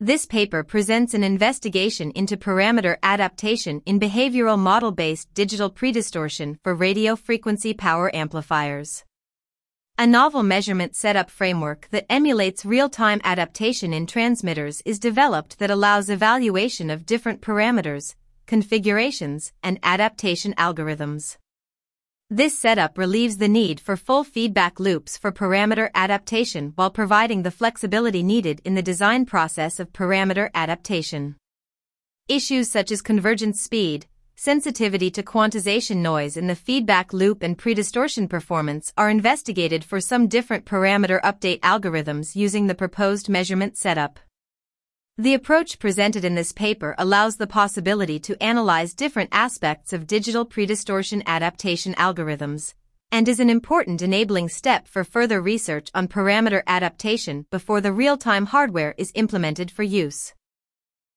This paper presents an investigation into parameter adaptation in behavioral model-based digital predistortion for radio frequency power amplifiers. A novel measurement setup framework that emulates real-time adaptation in transmitters is developed that allows evaluation of different parameters, configurations, and adaptation algorithms. This setup relieves the need for full feedback loops for parameter adaptation while providing the flexibility needed in the design process of parameter adaptation. Issues such as convergence speed, sensitivity to quantization noise in the feedback loop, and predistortion performance are investigated for some different parameter update algorithms using the proposed measurement setup. The approach presented in this paper allows the possibility to analyze different aspects of digital predistortion adaptation algorithms, and is an important enabling step for further research on parameter adaptation before the real-time hardware is implemented for use.